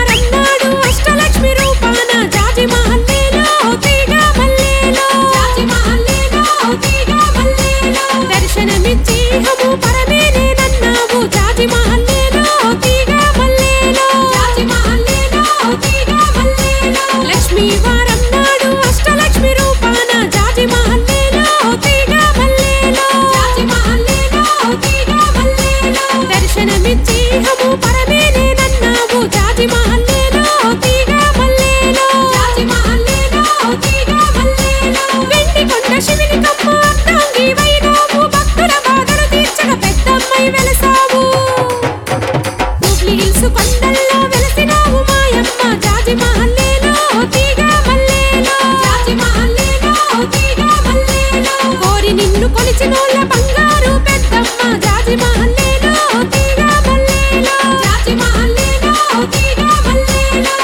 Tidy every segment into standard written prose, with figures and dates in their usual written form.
వారం నాడు అష్టలక్ష్మి రూపాన జాజి మహల్లేలో తీగ మల్లేలో జాజి మహల్లేలో తీగ మల్లేలో దర్శనమిచ్చి హము పరమేనే నన్నావు జాజి మహల్లేలో తీగ మల్లేలో జాజి మహల్లేలో తీగ మల్లేలో లక్ష్మీ వారం నాడు అష్టలక్ష్మి రూపాన జాజి మహల్లేలో తీగ మల్లేలో జాజి మహల్లేలో తీగ మల్లేలో దర్శనమిచ్చి హము పరమేనే నన్నావు జాజి మహల్లేలో తీగ మల్లేలో జాజి మహల్లేలో తీగ మల్లేలో వెండి కొండ శివుని కమ్మ అర్ధాంగి వైనావు భక్తుల బాధలు తీర్చక పెద్దమ్మై వెలసావు జూబ్లీ హిల్స్ కొండల్లో వెలసినావు మాయమ్మ జాజి మహల్లేలో తీగ మల్లేలో జాజి మహల్లేలో తీగ మల్లేలో కోరి నిన్ను కొలిచినోళ్ళ బంగారు పెద్దమ్మ జాజి మహల్లేలో తీగ మల్లేలో జాజి మహల్లేలో తీగ మల్లేలో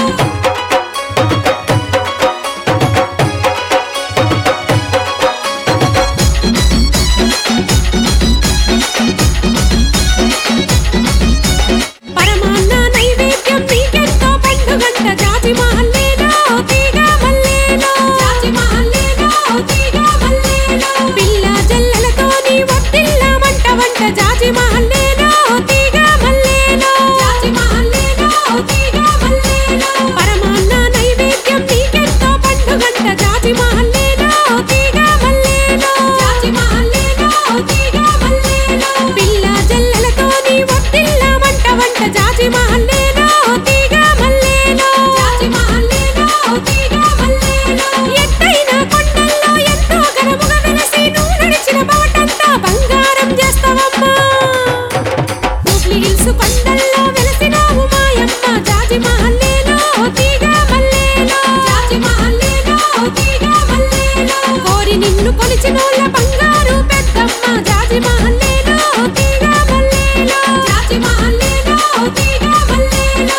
పరమాన్న నైవేద్యం నీకెంతో పండుగంట జాజి మహల్లేలో తీగ మల్లేలో జాజి మహల్లేలో తీగ మల్లేలో పిల్ల జల్లలతో నీ వడ్డిల్లామంట వంట జాజి మహల్లేలో తీగ మల్లేలో జాజి మహల్లేలో తీగ మల్లేలో పరమాన్న నైవేద్యం నీకెంతో పండుగంట జాజి మహల్లేలో తీగ మల్లేలో జాజి మహల్లేలో తీగ మల్లేలో పిల్ల జల్లలతో నీ వడ్డిల్లామంట వంట జాజి మహల్లేలో తీగ మల్లేలో జాజి మహల్లేలో తీగ మల్లేలో ఎత్తైన కొండల్లో ఎంతో ఘనముగా వెలసి నువ్వు నడిచిన బాటంతా బంగారం చేస్తావమ్మా జూబ్లీ హిల్స్ కొండల్లో వెలసినావు మాయమ్మ జాజి మహల్లేలో తీగ మల్లేలో జాజి మహల్లేలో తీగ మల్లేలో కోరి నిన్ను కొలిచినోళ్ళ బంగారు పెద్దమ్మ జాజి మహల్లేలో తీగ మల్లేలో జాజి మహల్లేలో తీగ మల్లేలో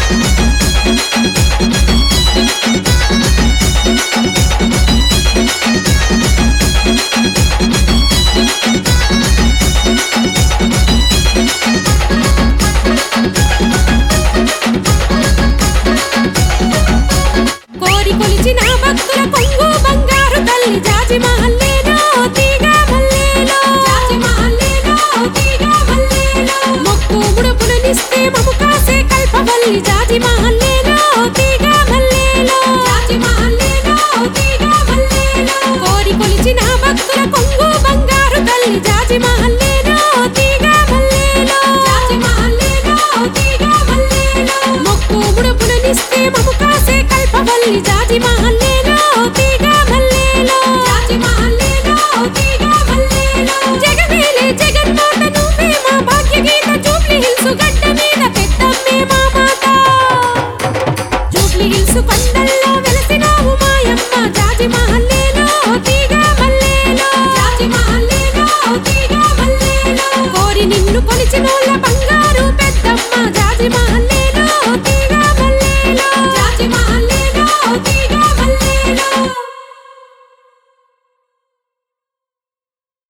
కోరి కొలిచిన భక్తుల కొంగు బంగారు తల్లి జాజి మహల్లేలో తీగ మల్లేలో జాజి మహల్లేలో తీగ మల్లేలో మొక్కు ముడుపులనిస్తే మము కాసే కల్పవల్లి జాజి మహల్లేలో తీగ మల్లేలో జాజి మహల్లేలో తీగ మల్లేలో కోరి కొలిచిన భక్తుల కొంగు బంగారు తల్లి జాజి మహల్లేలో తీగ మల్లేలో జాజి మహల్లేలో తీగ మల్లేలో మొక్కు ముడుపులనిస్తే మము కాసే కల్పవల్లి జాజి మహల్లేలో తీగ మల్లేలో జాజి మహల్లేలో తీగ మల్లేలో జగమేలే జగన్మాత నువ్వే మా భాగ్యగీత జూబ్లీ హిల్స్ గడ్డ మీద పెద్దమ్మే మా మాత జూబ్లీ హిల్స్ కొండల్లో వెలసినావు మాయమ్మ జాజి మహల్లేలో తీగ మల్లేలో జాజి మహల్లేలో తీగ మల్లేలో కోరి నిన్ను కొలిచినోళ్ళ బంగారు పెద్దమ్మ